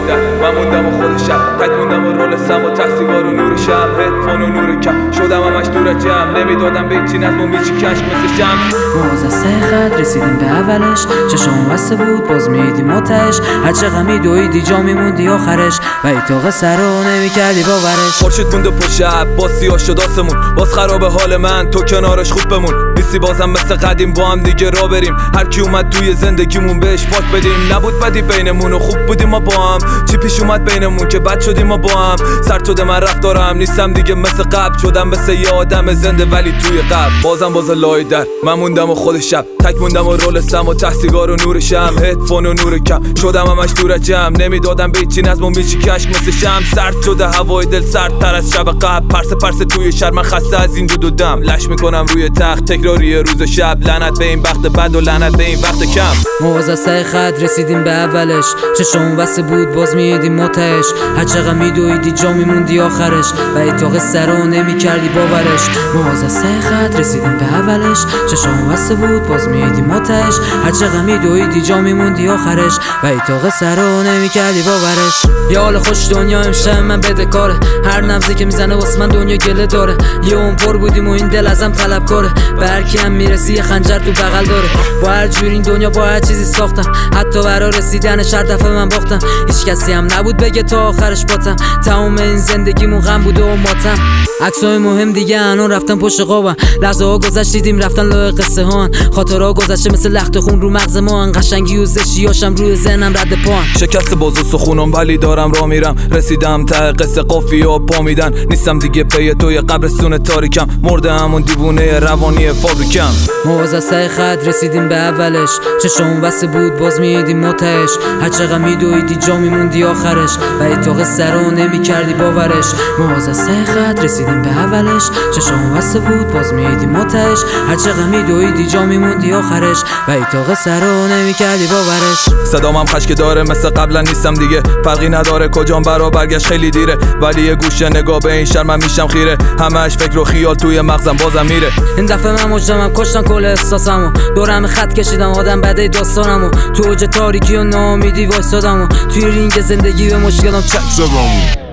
در من موندم و خود شب تک موندم و رول سم و تحصیبار و نور شب هدفون و نور کم شدم همش دور جمع نمیدادم به چی نظم و میچی کشک مثل شمس باز از ته خط رسیدیم به اولش چشم بسته بود باز میدیم آتش هر چقدر میدویدی جا میموندی آخرش و ایتاق سر رو نمیکردی باورش خورشید موند و پشت شب باز سیاه شد آسمون باز خراب حال من تو کنارش خوب بمون نیستی بازم مثل قدیم با هم دیگه را بریم هر کی اومد توی زندگیمون بهش پاک بدیم نبود بدی بینمون و خوب بودیم ما با هم چی پیش اومد بینمون که بد شدیم ما با هم سر شده من رفتارم نیستم دیگه مثل قبل شدم مثل یه آدم زنده ولی توی قبل بازم باز لای در من موندم و خود شب تک موندم و رول سم و ته سیگار و نور شم هدفون و نور کم شدم همش دور جمع نمیدادم به چی نظم و میچی کشک مثل شم سرد شده هوای دل سردتر از شب قبل پرسه توی شهر من خسته از این دود و دم لش میکنم روی تخت تکراری روز و شب لعنت به این وقت بد و لعنت به این وقت کم ما باز از ته خط رسیدیم به اولش چشم بسته بود باز میدیم آتش هر چقدر میدویدی جا میموندی آخرش و ایتاق سر رو نمیکردی باورش ما باز از ته خط رسیدیم به اولش چشم بسته بود باز میدیم آتش هر چقدر میدویدی جا میموندی آخرش و ایتاق سر رو نمیکردی باورش یه حال خوش دنیا امشب من بدهکاره هر نبضی که میزنه واسه من دنیا گله داره یه اون پر بودیم و این دل ازم طلبکاره به هر کی هم میرسی یه خنجر تو بغل داره با هر جور این دنیا با هر چیزی ساختم حتی برا رسیدنش هر دفعه من باختم هیچ کسی هم نبود بگه تا آخرش باتم تمام این زندگیمون غم بوده و ماتم عکسای مهم دیگه الان رفتن پشت قابن لحظه ها گذشت دیدیم رفتن لای قصه هان خاطرها گذشته مثل لخت خون رو مغز ما ان قشنگی و زشیاشم روی ذهنم رد پان شکست باز و سخونم ولی دارم راه میرم رسیدم ته قصه قافیه پا میدن نیستم دیگه پی توی قبرستون تاریکم مرده همون دیوونه روانی فابریکم ما باز از ته خط رسیدیم به اولش چشم بسته بود باز میدیم آتش هر چقدر میدویدی جا میموندی آخرش و ایتاق سر رو نمیکردی باورش ما باز از ته خط رسیدیم به اولش چشم بسته بود باز میدیم آتش هر چقدر میدویدی جا میموندی آخرش و ایتاق سر رو نمیکردی باورش صدام هم خشک داره مثل قبلا نیستم دیگه فرقی نداره کجام برا برگشت خیلی دیره ولی یه گوشه نگاه به این شهر من میشم خیره همش فکر و خیال توی مغزم بازم میره این دفعه من مجرمم کشتن کل احساسمو دورم خط کشیدم آدم بده داستانمو تو اوج تاریکی و ناامیدی وایسادمو توی رینگ زندگی به مشکلم چک زدم